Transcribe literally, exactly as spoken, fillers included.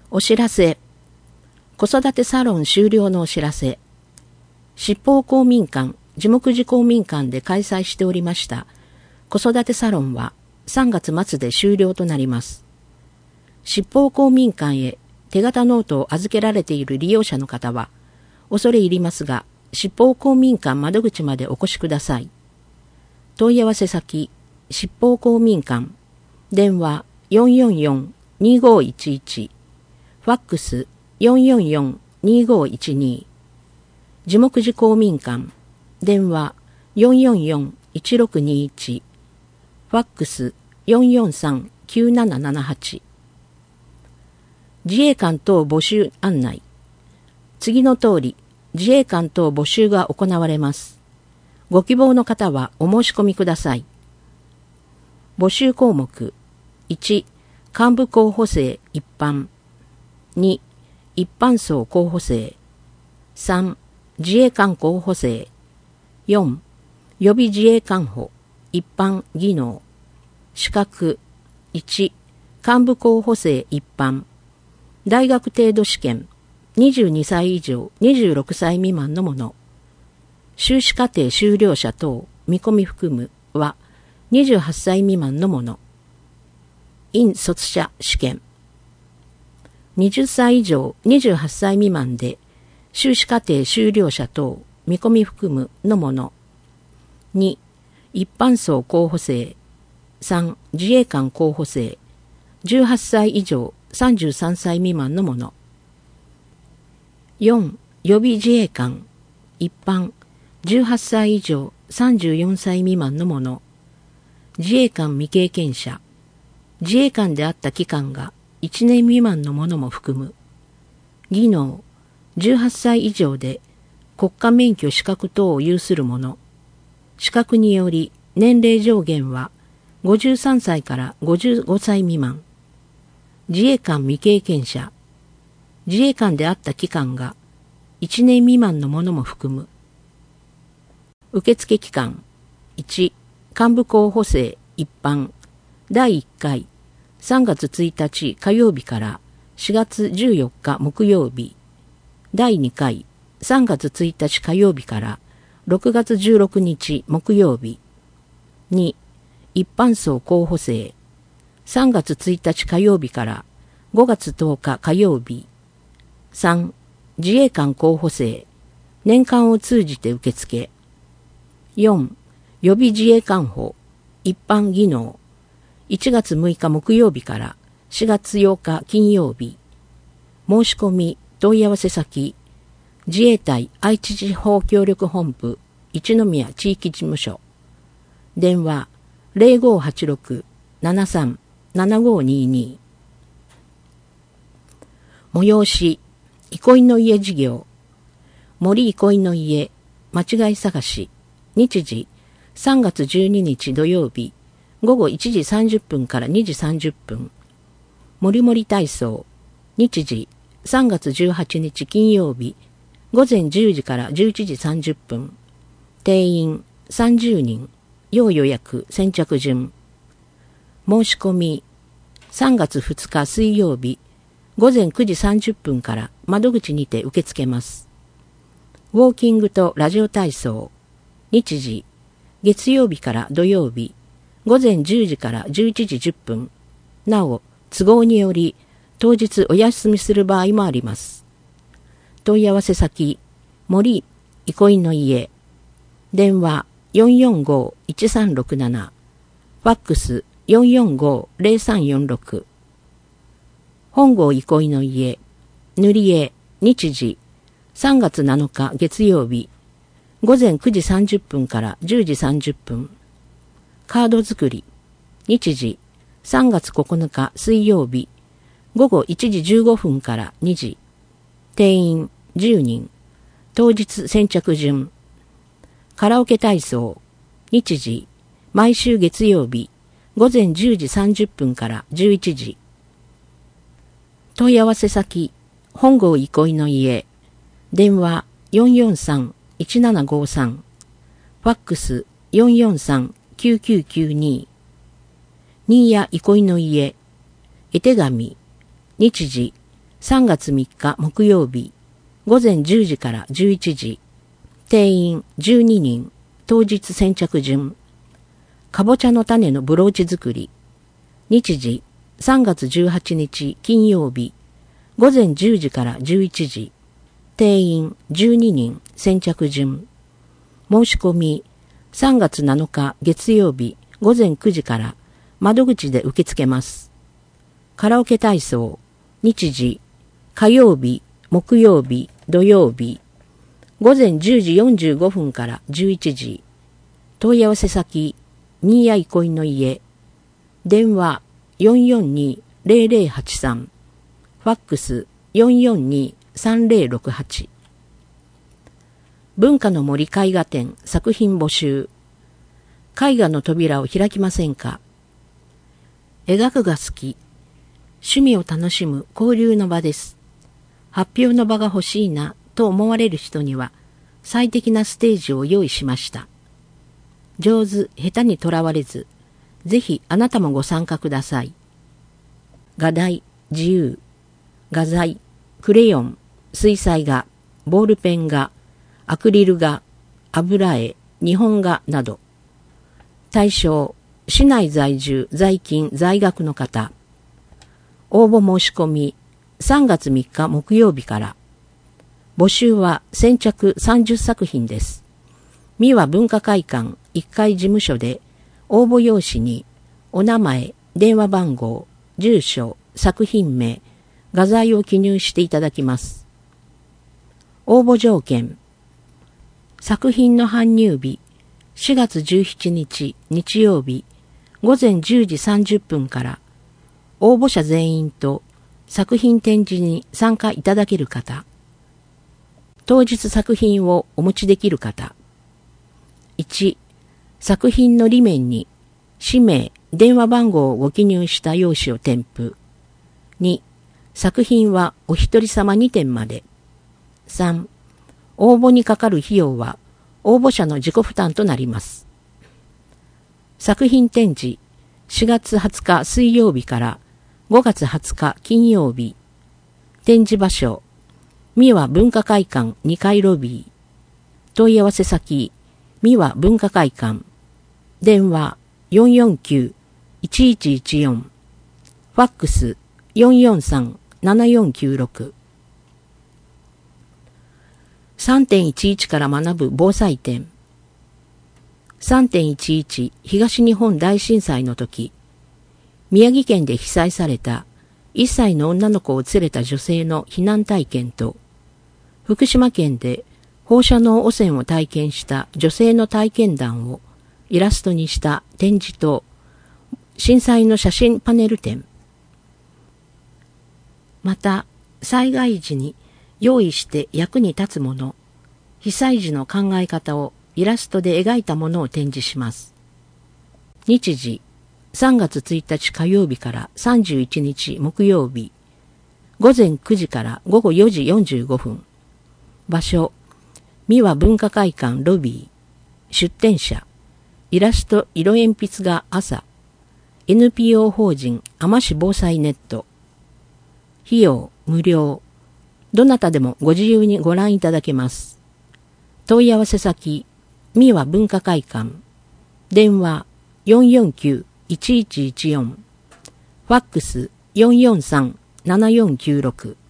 お知らせ。子育てサロン終了のお知らせ。七宝公民館、樹木寺公民館で開催しておりました子育てサロンはさんがつ末で終了となります。七宝公民館へ手形ノートを預けられている利用者の方は、恐れ入りますが、七宝公民館窓口までお越しください。問い合わせ先、七宝公民館、電話 よんよんよんにごいちいち、ファックス よんよんよんにごいちに、樹木寺公民館、電話 よんよんよんいちろくにいち、ファックス よんよんさんきゅうななななはち。自衛官等募集案内。次の通り、自衛官等募集が行われます。ご希望の方はお申し込みください。募集項目。いち、幹部候補生一般。に、一般層候補生。さん、自衛官候補生。よん、予備自衛官補、一般技能。資格。いち、幹部候補生一般。大学程度試験。にじゅうにさい以上にじゅうろくさい未満のもの。修士課程修了者等見込み含むはにじゅうはっさい未満のもの。院卒者試験。はたち以上にじゅうはっさい未満で修士課程修了者等見込み含むのもの。に、一般層候補生。さん、自衛官候補生。じゅうはっさい以上さんじゅうさんさい未満のもの。よん、予備自衛官。一般。じゅうはっさい以上さんじゅうよんさい未満のもの。自衛官未経験者。自衛官であった期間がいちねん未満のものも含む。技能。じゅうはっさい以上で国家免許資格等を有するもの。資格により年齢上限はごじゅうさんさいからごじゅうごさい未満。自衛官未経験者。自衛官であった期間がいちねん未満のものも含む。受付期間。いち、幹部候補生一般。だいいっかい。さんがつついたち火曜日からしがつじゅうよっか木曜日。だいにかい。さんがつついたち火曜日からろくがつじゅうろくにち木曜日。に、一般層候補生。さんがつついたち火曜日からごがつとおか火曜日。さん、自衛官候補生。年間を通じて受付。よん、予備自衛官補。一般技能。いちがつむいか木曜日からしがつようか金曜日。申し込み、問い合わせ先。自衛隊愛知地方協力本部一宮地域事務所。電話 ゼロごはちろく ななさん ななごにに。催し、憩いの家事業。森憩いの家、間違い探し。日時、さんがつじゅうににち土曜日、ごごいちじさんじゅっぷんからにじさんじゅっぷん。もりもり体操。日時、さんがつじゅうはちにち金曜日、ごぜんじゅうじからじゅういちじさんじゅっぷん。定員さんじゅうにん。要予約先着順。申し込み、さんがつふつか水曜日、ごぜんくじさんじゅっぷんから窓口にて受け付けます。ウォーキングとラジオ体操。日時、月曜日から土曜日、ごぜんじゅうじからじゅういちじじゅっぷん。なお、都合により、当日お休みする場合もあります。問い合わせ先、森憩いの家。電話 よんよんご いちさんろくなな。ファックス よんよんご ゼロさんよんろく。本郷憩いの家。塗り絵。日時、さんがつなのか月曜日。ごぜんくじさんじゅっぷんからじゅうじさんじゅっぷん。カード作り。日時、さんがつここのか水曜日。ごごいちじじゅうごふんからにじ。定員じゅうにん。当日先着順。カラオケ体操。日時、毎週月曜日。ごぜんじゅうじさんじゅっぷんからじゅういちじ。問い合わせ先、本郷憩いの家。電話 よんよんさん いちななごさん。ファックス よんよんさん きゅうきゅうきゅうに。新谷憩いの家。絵手紙。日時、 さんがつみっか木曜日、午前じゅうじからじゅういちじ、定員じゅうににん、当日先着順。かぼちゃの種のブローチ作り。日時、さんがつじゅうはちにち金曜日、午前じゅうじからじゅういちじ、定員じゅうににん、先着順。申し込み、さんがつなのか月曜日、午前くじから窓口で受け付けます。カラオケ体操、日時、火曜日、木曜日、土曜日、午前じゅうじよんじゅうごふんからじゅういちじ、問い合わせ先、新谷憩いの家、電話 よんよんに ゼロゼロはちさん、ファックス よんよんに さんゼロろくはち。文化の森絵画展作品募集。絵画の扉を開きませんか？描くが好き。趣味を楽しむ交流の場です。発表の場が欲しいなと思われる人には最適なステージを用意しました。上手、下手にとらわれず、ぜひあなたもご参加ください。画題、自由、画材、クレヨン、水彩画、ボールペン画、アクリル画、油絵、日本画など。対象、市内在住、在勤、在学の方。応募申し込み、さんがつみっか木曜日から。募集は先着さんじゅっさくひんです。三輪文化会館いっかい事務所で、応募用紙に、お名前、電話番号、住所、作品名、画材を記入していただきます。応募条件。作品の搬入日、しがつじゅうしちにち日曜日、午前じゅうじさんじゅっぷんから、応募者全員と作品展示に参加いただける方。当日作品をお持ちできる方。いち、作品の裏面に氏名、電話番号をご記入した用紙を添付。に、作品はお一人様にてんまで。さん、応募にかかる費用は応募者の自己負担となります。作品展示、しがつはつか水曜日からごがつはつか金曜日。展示場所、三輪文化会館にかいロビー。問い合わせ先、三輪文化会館。電話 よんよんきゅう いちいちいちよん。ファックス よんよんさん ななよんきゅうろく。さんてんいちいち から学ぶ防災展。さんてんいちいち 東日本大震災の時、宮城県で被災されたいっさいの女の子を連れた女性の避難体験と、福島県で放射能汚染を体験した女性の体験談をイラストにした展示と、震災の写真パネル展。また、災害時に用意して役に立つもの、被災時の考え方をイラストで描いたものを展示します。日時、さんがつついたち火曜日からさんじゅういちにち木曜日、午前くじからごごよじよんじゅうごふん。場所、三輪文化会館ロビー。出展者、イラスト色鉛筆画朝。エヌピーオー 法人天市防災ネット。費用無料。どなたでもご自由にご覧いただけます。問い合わせ先、三輪文化会館。電話 よんよんきゅう いちいちいちよん。ファックス よんよんさん ななよんきゅうろく。